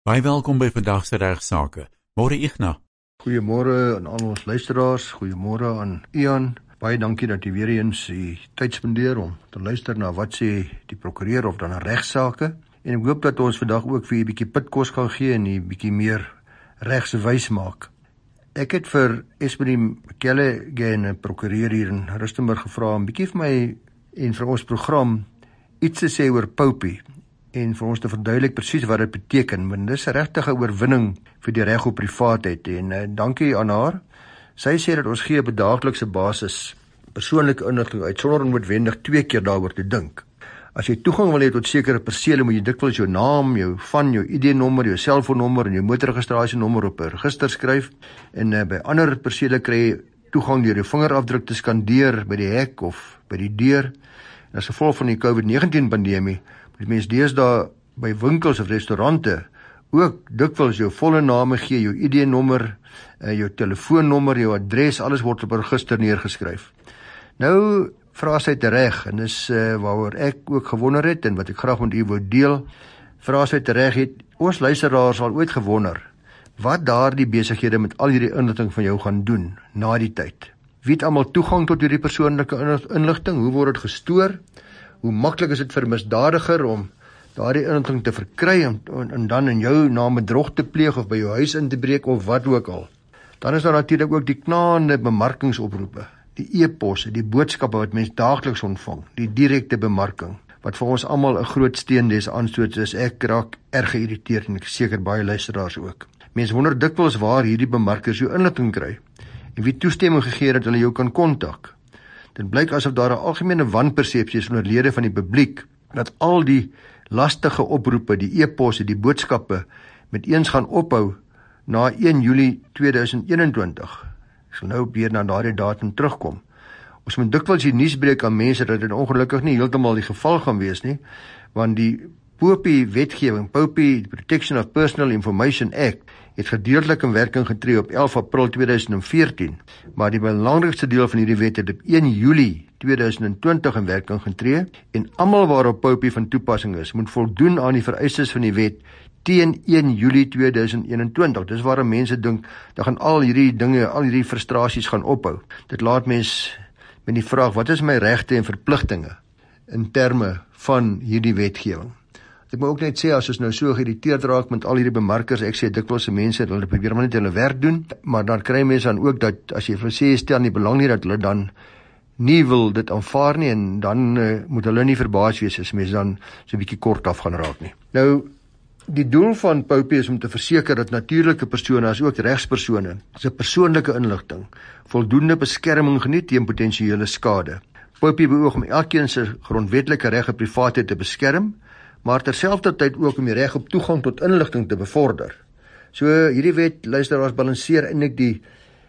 Baie welkom by vandag se regsaake. Môre Ignas. Goeiemôre aan al ons luisteraars, goeiemôre aan Ian. Baie dankie dat jy weer eens die tyd spandeer om te luister na wat sê die prokureur of dan 'n regsaake. En ek hoop dat ons vandag ook vir 'n bietjie pitkos gaan gee en 'n bietjie meer regswys maak. Ek het vir Esmerie McKelligan, 'n prokureur hier in Rustenburg, gevra om bietjie vir my en vir ons program iets te sê oor POPI en vir ons te verduidelik presies wat dit beteken, want dis 'n regtige oorwinning vir die reg op privaatheid en dankie aan haar. Sy sê dat ons gee op 'n daaglikse basis persoonlike inligting uit sonder om noodwendig 2 keer daaroor te dink. As jy toegang wil hê tot sekere persele, moet jy dikwels jou naam, jou ID-nommer, jou selfoonnommer en jou motorregistrasienommer op 'n register skryf en by ander persele kry jy toegang deur jou vingerafdruk te skandeer by die hek of by die deur. En as gevolg van die COVID-19 pandemie moet mense deesdae by winkels of restaurante ook dikwels jou volle name gee, jou ID-nommer, jou telefoonnommer, jou adres, alles word op 'n register neergeskryf. Nou vra sy tereg, en dis waaroor ek ook gewonder het en wat ek graag met u wou deel, vra sy tereg, het ons luisteraars al ooit gewonder wat daardie besighede met al hierdie inligting van jou gaan doen na die tyd? Wie het almal toegang tot hierdie persoonlike inligting? Hoe word dit gestoor? Hoe maklik is dit vir 'n misdadiger om daardie inligting te verkry en dan in jou naam bedrog te pleeg of by jou huis in te breek of wat ook al? Dan is daar natuurlik ook die knaande bemarkingsoproepe, die e-posse, die boodskappe wat mens daagliks ontvang, die direkte bemarking, wat vir ons almal 'n groot steen des aanstoot is. Ek raak erg geïrriteerd en ek seker baie luisteraars ook. Mense wonder dikwels waar hierdie bemarkers jou inligting kry en wie toestemming gegee het dat hulle jou kan kontak. Dit blyk asof daar 'n algemene wanpersepsie is onder lede van die publiek dat al die lastige oproepe, die e-posse, die boodskappe met eens gaan ophou na 1 Julie 2021. Ek sal nou weer na daardie datum terugkom. Ons moet dikwels die nuus breek aan mense dat dit ongelukkig nie heeltemal die geval gaan wees nie, want die POPI wetgewing, POPI, Protection of Personal Information Act, het gedeeltelik in werking getree op 11 April 2014, maar die belangrikste deel van hierdie wet het op 1 Julie 2020 in werking getree en almal waarop POPI van toepassing is, moet voldoen aan die vereistes van die wet teen 1 Julie 2021. Dis waarom mense dink, dan gaan al hierdie dinge, al hierdie frustrasies gaan ophou. Dit laat mens met die vraag, wat is my regte en verpligtinge in terme van hierdie wetgewing? Ek moet ook net sê, as ons nou so geïrriteerd raak met al hierdie bemarkers, ek sê dikwels se mense, hulle probeer maar net hulle werk doen, maar dan kry mense dan ook dat, as jy vir sê, stel nie belang nie, dat hulle dan nie wil dit aanvaar nie, en dan moet hulle nie verbaas wees as mense dan so 'n bietjie kort af gaan raak nie. Nou, die doel van POPI is om te verseker dat natuurlike persone, as ook regspersone, se persoonlike inligting voldoende beskerming geniet teen potensiële skade. POPI beoog om elkeen se grondwetlike reg op privaatheid te beskerm, maar terselfdertyd ook om die reg op toegang tot inligting te bevorder. So hierdie wet, luisteraars, balanseer eintlik die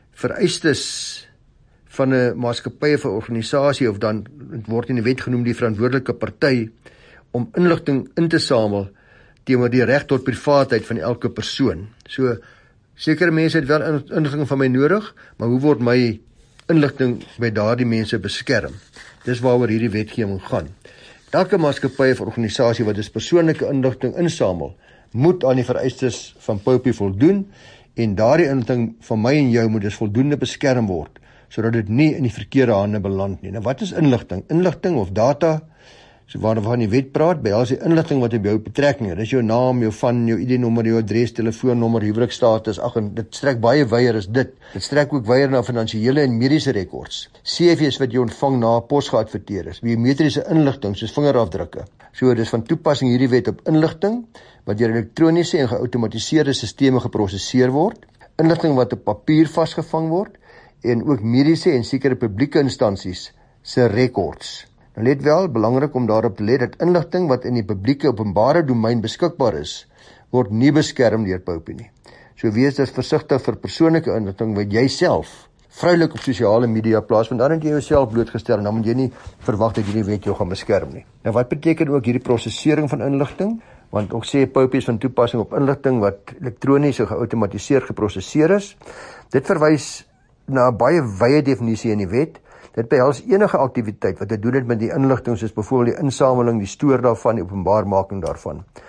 vereistes van 'n maatskappy of 'n organisasie, of dan word in die wet genoem die verantwoordelike party, om inligting in te samel teenoor die reg tot privaatheid van elke persoon. So sekere mense het wel inligting van my nodig, maar hoe word my inligting by daardie mense beskerm? Dis waaroor hierdie wetgewing gaan. Elke maatskappy of organisasie wat dus persoonlike inligting insamel, moet aan die vereistes van POPI voldoen en daardie inligting van my en jou moet dus voldoende beskerm word, sodat dit nie in die verkeerde hande beland nie. Nou wat is inligting? Inligting of data, so waarvan die wet praat, behels die inligting wat op jou betrekking het. Dis jou naam, jou jou ID-nommer, jou adres, telefoonnommer, huwelikstatus, en dit strek baie wyer as dit. Dit strek ook wyer na finansiële en mediese rekords. CV's wat jy ontvang na pos geadverteer is, biometriese inligting soos vingerafdrukke. So dis van toepassing hierdie wet op inligting wat deur elektroniese en geautomatiseerde sisteme geprosesseer word, inligting wat op papier vasgevang word en ook mediese en sekere publieke instansies se rekords. Nou let wel, belangrik om daarop te let dat inligting wat in die publieke openbare domein beskikbaar is, word nie beskerm deur POPI nie. So wees dus versigtig vir persoonlike inligting wat jy self vrylik op sosiale media plaas, want dan het jy jouself blootgestel en dan moet jy nie verwag dat hierdie wet jou gaan beskerm nie. Nou wat beteken ook hierdie prosesering van inligting? Want ook sê POPI is van toepassing op inligting wat elektronies en geautomatiseerd geprosesseer is. Dit verwys na 'n baie wye definisie in die wet. Dit behels enige aktiwiteit wat te doen het met die inligting, soos byvoorbeeld die insameling, die stoor daarvan, die openbaarmaking daarvan.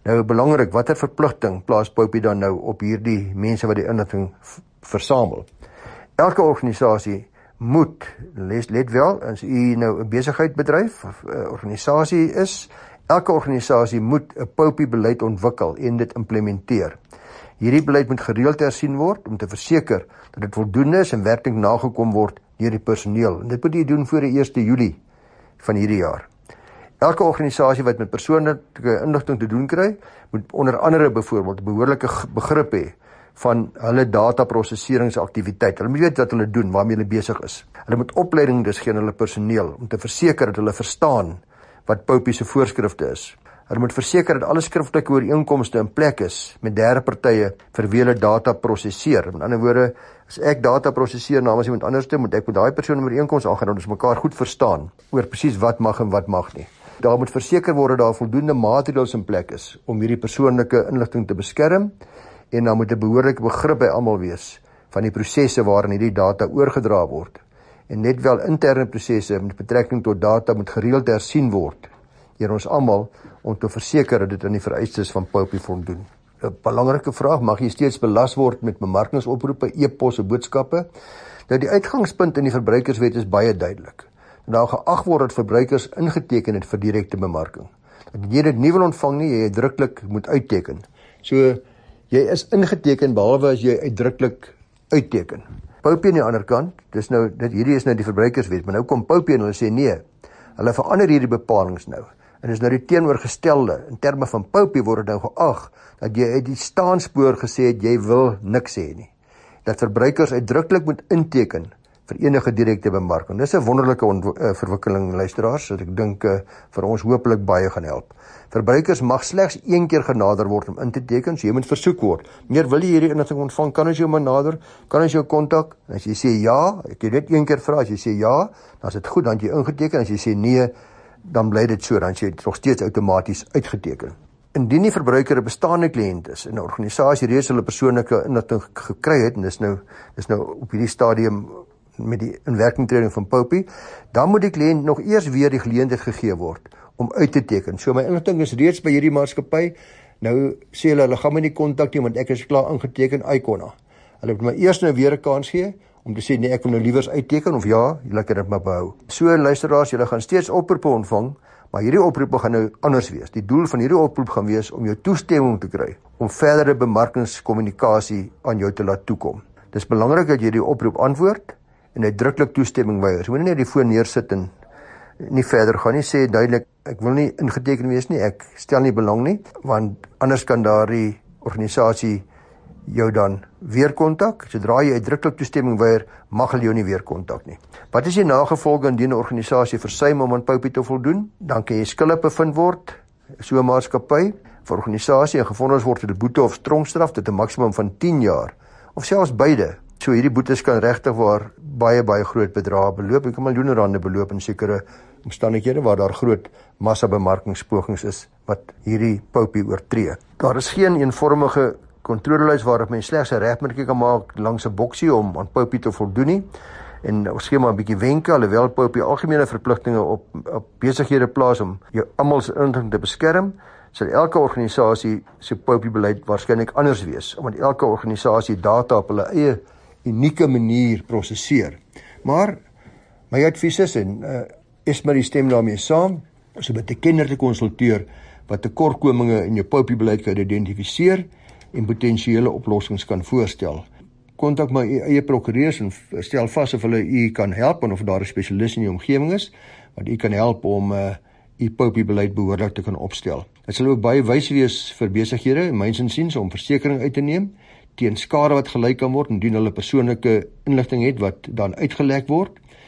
Nou belangrik, watter verpligting plaas Poupie dan nou op hierdie mense wat die inligting versamel? Elke organisasie moet, let wel, as u nou 'n besigheid bedryf of 'n organisasie is, elke organisasie moet 'n Poupie beleid ontwikkel en dit implementeer. Hierdie beleid moet gereeld hersien word om te verseker dat dit voldoende is en werklik nagekom word deur die personeel. En dit moet jy doen voor die 1 Julie van hierdie jaar. Elke organisasie wat met persoonlike inligting te doen kry, moet onder andere byvoorbeeld behoorlike begrip hê van hulle dataprosesseringsaktiwiteit. Hulle moet weet wat hulle doen, waarmee hulle besig is. Hulle moet opleiding dus gee aan hulle personeel om te verseker dat hulle verstaan wat Poupie se voorskrifte is. Hulle moet verseker dat alle skriftelike ooreenkomste in plek is met derde partye vir wie hulle data prosesseer. Met ander woorde, as ek data prosesseer namens iemand anders, moet ek met daai persoon 'n ooreenkoms aangaan dat ons mekaar goed verstaan oor presies wat mag en wat mag nie. Daar moet verseker word dat daar voldoende maatreëls in plek is om hierdie persoonlike inligting te beskerm en dan moet 'n behoorlike begrip by almal wees van die prosesse waarin hierdie data oorgedra word. En net wel interne prosesse met betrekking tot data moet gereeld hersien word deur ons almal om te verseker dat dit aan die vereistes van Poupie voldoen. 'n Belangrike vraag, mag jy steeds belas word met bemarkingsoproepe, e-posse, boodskappe? Nou die uitgangspunt in die verbruikerswet is baie duidelik. Daar geag word dat verbruikers ingeteken het vir direkte bemarking. Dat jy dit nie wil ontvang nie, jy uitdruklik moet uitteken. So, jy is ingeteken behalwe as jy uitdruklik uitteken. Poupie aan die ander kant, hierdie is nou die verbruikerswet, maar nou kom Poupie en hulle sê nee, hulle verander hierdie bepalings nou. En is nou die teenoorgestelde, in terme van Poupie word dit nou geag, dat jy uit die staanspoor gesê het, jy wil niks sê nie. Dat verbruikers uitdruklik moet inteken vir enige direkte bemarking. Dis 'n wonderlike verwikkeling, luisteraars, wat ek dink vir ons hopelik baie gaan help. Verbruikers mag slegs een keer genader word om in te teken, so jy moet versoek word. Meneer, wil jy hierdie inligting ontvang? Kan ons jou maar nader? Kan ons jou kontak? En as jy sê ja, ek het net een keer vra, as jy sê ja, dan is dit goed, dan het jy ingeteken, as jy sê nee, dan bly dit so, dan is jy nog steeds outomaties uitgeteken. Indien die verbruiker 'n bestaande kliënt is en 'n organisasie reeds hulle persoonlike inligting gekry het, en dis nou op hierdie stadium met die inwerkingtreding van Poupie, dan moet die kliënt nog eers weer die geleentheid gegee word om uit te teken. So my inligting is reeds by hierdie maatskappy, nou sê hulle gaan my nie kontak nie, want ek is klaar ingeteken, Icona. Hulle moet my eers nou weer 'n kans gee, om te sê, nee, ek wil nou liewers uitteken, of ja, julle kan dit maar behou. So, luisteraars, julle gaan steeds oproepe ontvang, maar hierdie oproepe gaan nou anders wees. Die doel van hierdie oproep gaan wees om jou toestemming te kry, om verdere bemarkingskommunikasie aan jou te laat toekom. Dis belangrik dat jy die oproep antwoord, en uitdruklik toestemming weier. Jy moet nie die foon neersit en nie verder gaan nie, sê duidelik, ek wil nie ingeteken wees nie, ek stel nie belang nie, want anders kan daardie organisasie jou dan weer kontak. Sodra jy uitdruklik toestemming weier, mag hulle jou nie weer kontak nie. Wat is die nagevolge indien 'n organisasie versuim om aan Poupie te voldoen? Dan kan jy skuldig bevind word, so 'n maatskappy, vir organisasie en gevonnis word met 'n boete of tronkstraf tot 'n maksimum van 10 jaar, of selfs beide. So hierdie boetes kan regtig waar baie groot bedrae beloop, ek kan miljoene rande beloop in sekere omstandighede waar daar groot massabemarkingspogings is wat hierdie Poupie oortree. Daar is geen eenvormige kontrolelys waarop mens slegs 'n regmerkie kan maak langs 'n boksie om aan Poupie te voldoen nie. En ons gee maar 'n bietjie wenke, alhoewel Poupie algemene verpligtinge op besighede plaas om jou almal se inligting te beskerm, sal elke organisasie se Poupie beleid waarskynlik anders wees, omdat elke organisasie data op hulle eie unieke manier prosesseer. Maar my advies is, en Esmerie stem daarmee saam, is om met 'n kenner te konsulteer wat tekortkominge in jou Poupie beleid kan identifiseer en potensiële oplossings kan voorstel. Kontak my eie prokureurs en stel vas of hulle u kan help en of daar 'n spesialis in die omgewing is wat u kan help om u Poupie beleid behoorlik te kan opstel. Dit sal ook baie wys wees vir besighede en myns insiens om versekerings uit te neem teen skade wat gely kan word indien hulle persoonlike inligting het wat dan uitgelek word.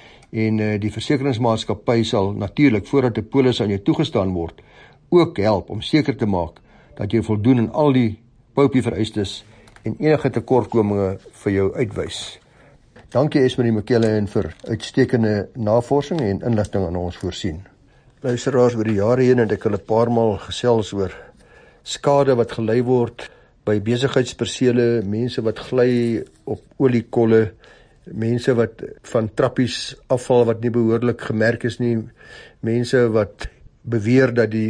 En die versekeringsmaatskappy sal natuurlik voordat 'n polis aan jou toegestaan word ook help om seker te maak dat jy voldoen aan al die Poupie vereistes en enige tekortkominge vir jou uitwys. Dankie Esmerie McKellen vir uitstekende navorsing en inligting aan ons voorsien. Luisteraars, oor die jare heen het ek hulle 'n paar maal gesels oor skade wat gelei word by besigheidspersele, mense wat gly op oliekolle, mense wat van trappies afval wat nie behoorlik gemerk is nie, mense wat beweer dat die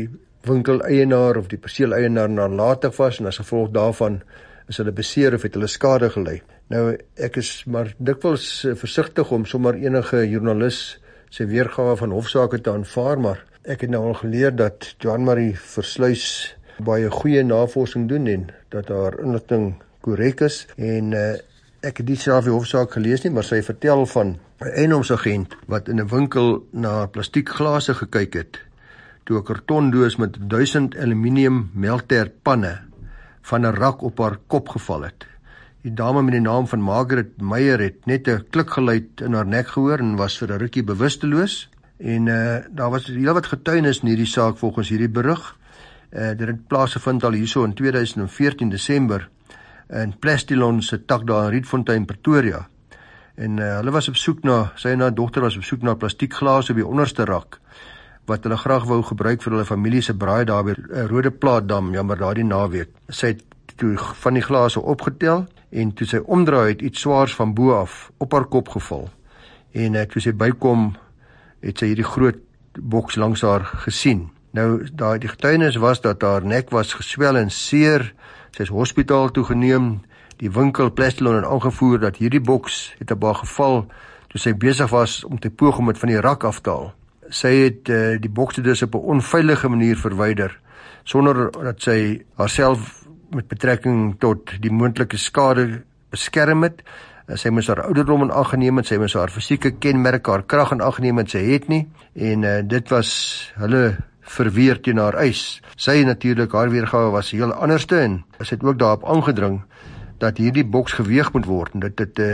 winkeleienaar of die perseeleienaar nalatig was en as gevolg daarvan is hulle beseer of het hulle skade gelei. Nou, ek is maar dikwels versigtig om sommer enige joernalis sy weergawe van hofsaake te aanvaar, maar ek het nou al geleer dat Johan-Marie Versluys baie goeie navorsing doen en dat haar inligting korrek is en ek het nie self die hofsaak gelees nie, maar sy vertel van 'n eiendomsagent wat in 'n winkel na plastiekglase gekyk het, toe 'n kartondoos met 1000 aluminium melkterpanne van 'n rak op haar kop geval het. Die dame met die naam van Margaret Meyer het net 'n klikgeluid in haar nek gehoor en was vir 'n rukkie bewusteloos. En daar was heelwat getuienis in hierdie saak volgens hierdie berig. Dit het plaasgevind al hierso in 2014 Desember in Plastilon se tak daar in Rietfontein, Pretoria. En hulle was op soek na, sy en haar dogter was op soek na plastiekglas op die onderste rak, wat hulle graag wou gebruik vir hulle familie se braai daar by Rode Plaatdam, jammer daardie naweek. Sy het toe van die glase opgetel en toe sy omdraai het iets swaars van bo af op haar kop geval. En toe sy bykom, het sy hierdie groot boks langs haar gesien. Nou, die getuienis was dat haar nek was geswel en seer, sy is hospitaal toegeneem, die winkel Plastilon het aangevoer dat hierdie boks het op haar geval toe sy besig was om te poog om dit van die rak af te haal. Sy het die bokse dus op 'n onveilige manier verwyder, sonder dat sy haarself met betrekking tot die moontlike skade beskerm het. Sy moes haar ouderdom in ag geneem het, sy moes haar fisieke kenmerke, haar krag in ag geneem het, sy het nie, en dit was hulle verweer teen haar eis. Sy natuurlik, haar weergawe was heel anderste en sy het ook daarop aangedring dat hierdie boks geweeg moet word en dit het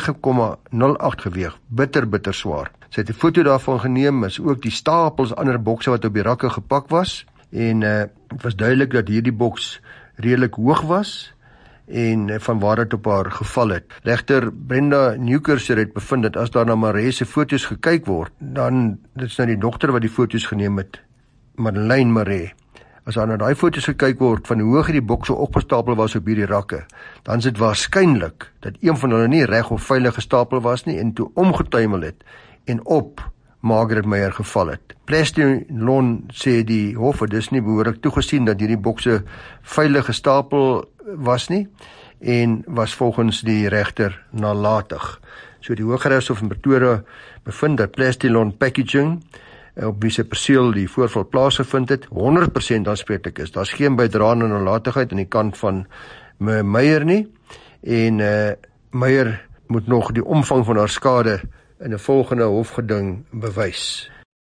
9,08 geweeg, bitter swaar. Sy het 'n foto daarvan geneem, is ook die stapels ander bokse wat op die rakke gepak was en het was duidelik dat hierdie boks redelik hoog was en van waar dit op haar geval het. Regter Brenda Newkerser het bevind dat as daar na Maree se foto's gekyk word, dan dit is nou die dogter wat die foto's geneem het, Madeleine Maree. As daar na daai foto's gekyk word van hoe hoog die bokse opgestapel was op hierdie rakke, dan is dit waarskynlik dat een van hulle nie reg of veilig gestapel was nie en toe omgetuimel het en op Margaret Meyer geval het. Plastilon sê die hof het dus nie behoorlik toegesien dat hierdie bokse veilig gestapel was nie en was volgens die regter nalatig. So die Hooggeregshof in Pretoria bevind dat Plastilon Packaging op wie se perseel die voorval plaasgevind het, 100% aanspreeklik is. Daar's geen bydraende nalatigheid aan die kant van Meyer nie en Meyer moet nog die omvang van haar skade in 'n volgende hofgeding bewys.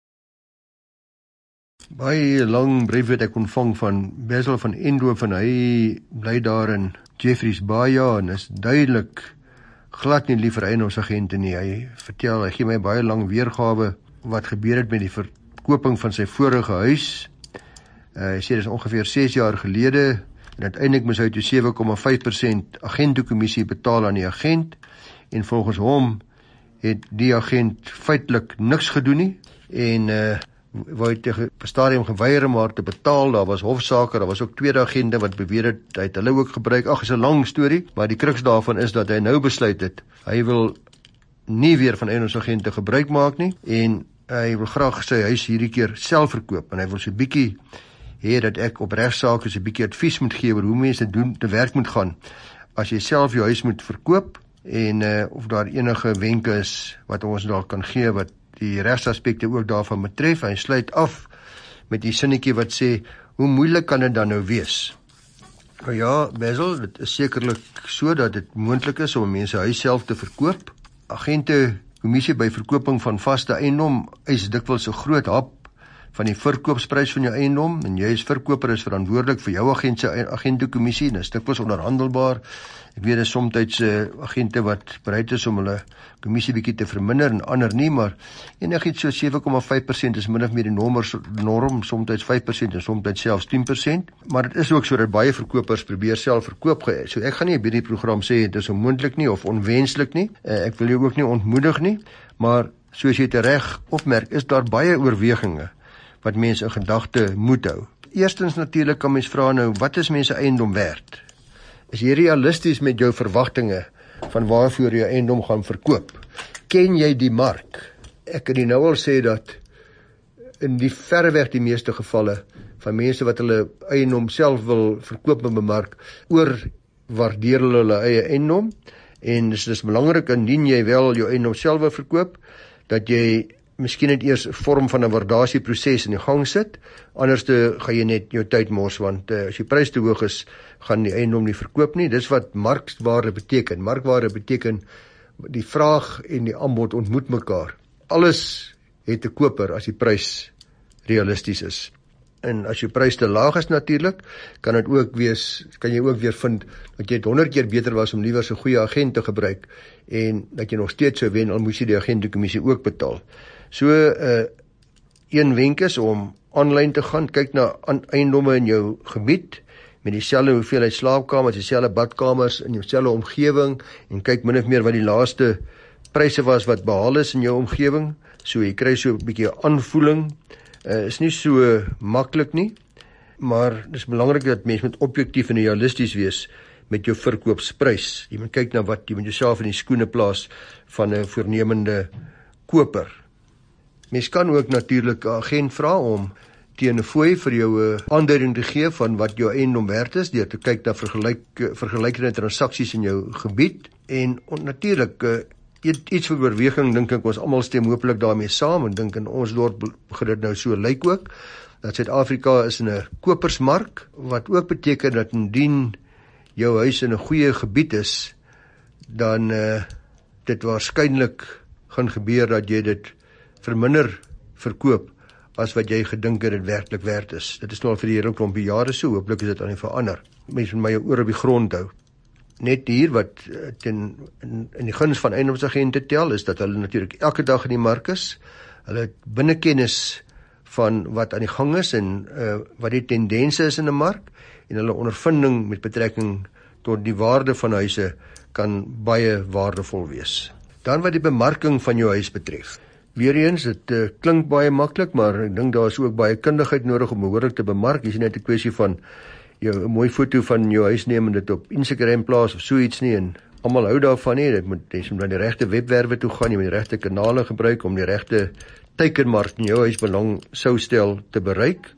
Baie lang brief het ek ontvang van Basil van Endorf en hy bly daar in Jeffreys Bay en is duidelik glad nie lief vir eiendomsagente nie. Hy vertel, hy gee my baie lang weergawe wat gebeur het met die verkoping van sy vorige huis. Hy sê dit is ongeveer 6 jaar gelede en uiteindelik moes hy toe 7,5% agentekommissie betaal aan die agent en volgens hom het die agent feitelik niks gedoen nie en wou hy tegen stadium geweier om haar te betaal. Daar was hofsaake, daar was ook tweede agente wat beweer het, hy het hulle ook gebruik. Ag, is 'n lang storie, maar die kruks daarvan is dat hy nou besluit het, hy wil nie weer van eiendomsagente gebruik maak nie en hy wil graag sy huis hierdie keer self verkoop en hy wil so 'n bietjie hê dat ek op regsaake so 'n bietjie advies moet gee oor hoe mense doen te werk moet gaan as jy self jou huis moet verkoop en of daar enige wenke is wat ons dalk kan gee wat die regsaspekte ook daarvan betref. Hy sluit af met die sinnetjie wat sê, hoe moeilik kan dit dan nou wees? Nou ja, Basil, dit is sekerlik so dat dit moontlik is om mense huis self te verkoop. Agentekommissie by verkoping van vaste eiendom eis dikwels 'n groot hap van die verkoopsprys van jou eiendom en jy as verkoper is verantwoordelik vir jou agentekommissie en is dikwels onderhandelbaar. Ek weet is soms agente wat bereid is om hulle kommissie bietjie te verminder en ander nie, maar enigiets so 7,5% is min of meer die norm, soms 5% en soms selfs 10%, maar dit is ook so dat baie verkopers probeer self verkoop. So ek gaan nie by die program sê dit is onmoontlik nie of onwenslik nie, ek wil jou ook nie ontmoedig nie, maar soos jy tereg opmerk, is daar baie oorweginge wat mense in gedagte moet hou. Eerstens natuurlik kan mens vra nou, wat is mense eiendom werd? Is jy realisties met jou verwagtinge van waarvoor jy eiendom gaan verkoop? Ken jy die mark? Ek kan nou al sê dat in die verreweg die meeste gevalle van mense wat hulle eiendom self wil verkoop en bemark, oorwaardeer hulle eie eiendom, en dis belangrik indien jy wel jou eiendom self wil verkoop, dat jy miskien net eers 'n vorm van 'n waardasieproses in die gang sit, anders gaan jy net jou tyd mors, want as die prys te hoog is, gaan die eiendom nie verkoop nie. Dis wat markwaarde beteken. Markwaarde beteken die vraag en die aanbod ontmoet mekaar. Alles het 'n koper as die prys realisties is. En as jou prys te laag is natuurlik, kan jy ook weer vind dat jy 100 keer beter was om liewer 'n goeie agent te gebruik en dat jy nog steeds sou wen al moes jy die agentekommissie ook betaal. So een wenk is om aanlyn te gaan, kyk na eiendomme in jou gebied met dieselfde hoeveelheid slaapkamers, dieselfde badkamers in jouselfde omgewing en kyk min of meer wat die laaste pryse was wat behaal is in jou omgewing. So jy kry so 'n bietjie aanvoeling. Is nie so maklik nie, maar dis belangrik dat mens moet objektief en realisties wees met jou verkoopsprys. Jy moet kyk na wat jy met jouself in die skoene plaas van 'n voornemende koper. Mens kan ook natuurlik 'n agent vra om teen 'n fooi vir jou 'n aanduiding te gee van wat jou eiendom werd is, deur te kyk na vergelykende transaksies in jou gebied. En natuurlik iets vir oorweging, dink ek ons almal stem hopelik daarmee saam en dink in ons dorp begin dit nou so lyk ook, dat Suid-Afrika is in 'n kopersmark, wat ook beteken dat indien jou huis in 'n goeie gebied is, dan dit waarskynlik gaan gebeur dat jy dit vir minder verkoop as wat jy gedink het dit werklik werd is. Dit is nou al vir die hele klompie jare so, hopelik is dit aan die verander. Mense moet my oor op die grond hou. Net hier wat in die guns van eiendomsagente tel, is dat hulle natuurlik elke dag in die mark is. Hulle het binnekennis van wat aan die gang is en wat die tendense is in 'n mark, en hulle ondervinding met betrekking tot die waarde van huise kan baie waardevol wees. Dan wat die bemarking van jou huis betref. Weereens, dit klink baie maklik, maar ek dink daar is ook baie kundigheid nodig om behoorlik te bemark. Dis nie net 'n kwessie van jou 'n mooi foto van jou huis neem en dit op Instagram plaas of so iets nie, en almal hou daarvan nie. Jy moet na die regte webwerwe toe gaan, jy moet die regte kanale gebruik om die regte teikenmark in jou huis belang sou stel te bereik.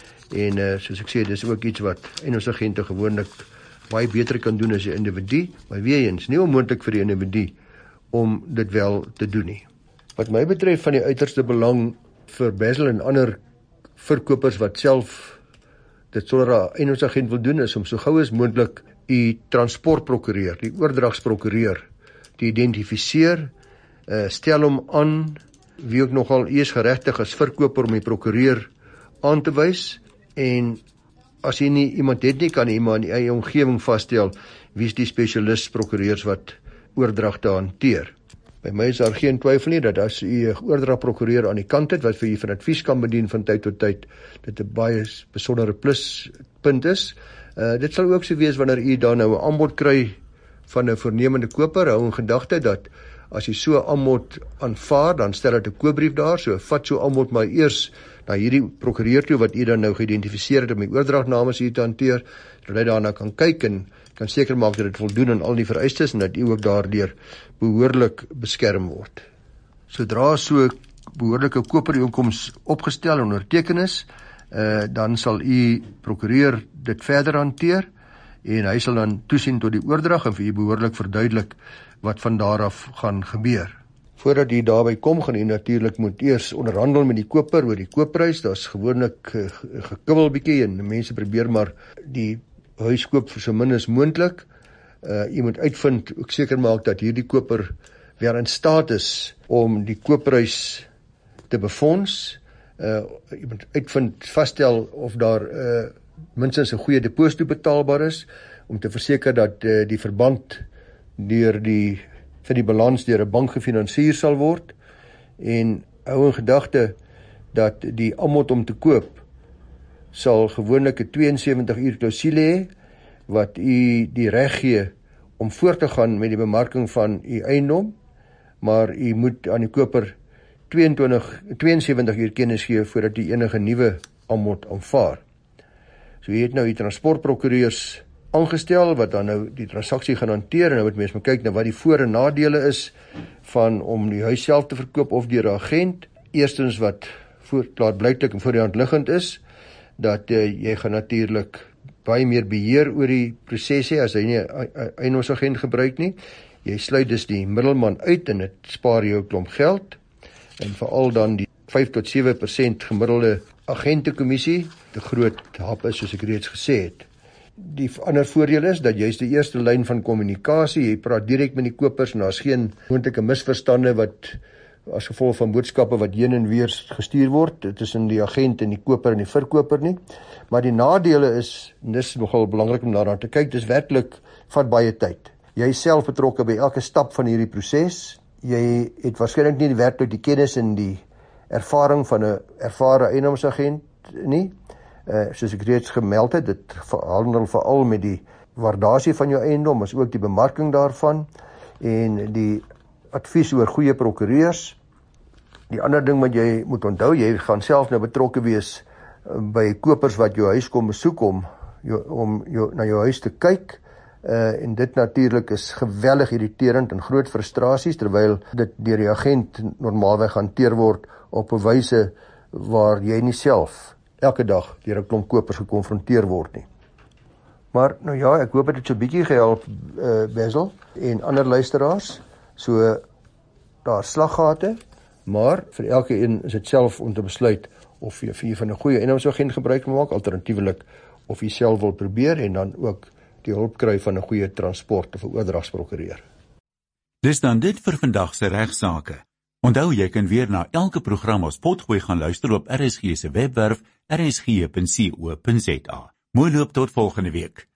En soos ek sê, dis ook iets wat eiendomsagente gewoonlik baie beter kan doen as die individu, maar weer eens, nie onmoontlik vir die individu om dit wel te doen nie. Wat my betref van die uiterste belang vir Basil en ander verkopers wat self dit sonder 'n eiendomsagent wil doen, is om so gou as moontlik die transportprokureur, die oordragsprokureur te identifiseer, stel hom aan, wie ook nogal eers geregtig as verkoper om die prokureur aan te wys, en as jy nie iemand het nie, kan iemand in die eie omgewing vasstel wie is die spesialis prokureurs wat oordragte hanteer. By my is daar geen twyfel nie dat as u 'n oordragprokureur aan die kant het wat vir u van advies kan bedien van tyd tot tyd, dit 'n baie besondere pluspunt is. Dit sal ook so wees wanneer u dan nou 'n aanbod kry van 'n voornemende koper. Hou in gedagte dat as jy so 'n aanbod aanvaar, dan stel dit 'n koopbrief daar, so vat so 'n aanbod maar eers na hierdie prokureur toe wat u dan nou geïdentifiseer het om die oordrag namens u te hanteer, dat hy daarna kan kyk en kan seker maak dat dit voldoen aan al die vereistes en dat u ook daardeur behoorlik beskerm word. Sodra so behoorlike koperooreenkoms opgestel en onderteken is, dan sal u prokureur dit verder hanteer en hy sal dan toesien tot die oordrag en vir u behoorlik verduidelik wat van daar af gaan gebeur. Voordat u daarby kom, gaan u natuurlik moet eers onderhandel met die koper oor die koopprys. Daar's gewoonlik gekibbel bietjie en mense probeer maar die huis koop vir so min as moontlik. Jy moet uitvind, ook seker maak dat hierdie koper weer in staat is om die koopprys te befonds. Jy moet uitvind, vasstel of daar minstens 'n goeie deposito betaalbaar is, om te verseker dat die verband vir die balans deur 'n bank gefinansier sal word, en hou in gedagte dat die aanbod om te koop sal gewoonlik 'n 72 uur klousule hê, wat u die reg gee om voort te gaan met die bemarking van u eiendom, maar u moet aan die koper 72 uur kennis gee voordat u enige nuwe aanbod aanvaar. So u het nou die transportprokureurs aangestel wat dan nou die transaksie gaan hanteer, en nou moet mens maar kyk na wat die voor- en nadele is van om die huis self te verkoop of deur 'n agent. Eerstens wat klaarblyklik en voor die hand liggend is, dat jy gaan natuurlik baie meer beheer oor die proses hê as jy nie 'n eiendomsagent gebruik nie. Jy sluit dus die middelman uit en dit spaar jou 'n klomp geld. En veral dan die 5 tot 7% gemiddelde agentekommissie, 'n groot hap is soos ek reeds gesê het. Die ander voordeel is dat jy is die eerste lyn van kommunikasie, jy praat direk met die kopers en daar's geen moontlike misverstande wat as gevolg van boodskappe wat heen en weer gestuur word tussen die agent en die koper en die verkoper nie. Maar die nadele is, en dis nogal belangrik om daarna te kyk, dis werklik vat baie tyd. Jy is self betrokke by elke stap van hierdie proses. Jy het waarskynlik nie werklik die kennis en die ervaring van 'n ervare eiendomsagent nie. Soos ek reeds gemeld het, dit handel veral met die waardasie van jou eiendom, as ook die bemarking daarvan en die advies oor goeie prokureurs. Die ander ding wat jy moet onthou, jy gaan self nou betrokke wees by kopers wat jou huis kom besoek om na jou huis te kyk. En dit natuurlik is geweldig irriterend en groot frustrasies, terwyl dit deur die agent normaalweg hanteer word op 'n wyse waar jy nie self elke dag deur 'n klomp kopers gekonfronteer word nie. Maar nou ja, ek hoop dit het so 'n bietjie gehelp, Basil en ander luisteraars. So daar slaggate, maar vir elke een is dit self om te besluit of jy van 'n goeie eiendomsagent gebruik maak, alternatiefelik of jy self wil probeer en dan ook die hulp kry van 'n goeie transport of 'n oordragsprokureur. Dis dan dit vir vandag se regsaake. Onthou jy kan weer na elke program as potgooi gaan luister op RSG se webwerf rsg.co.za. Mooi loop tot volgende week.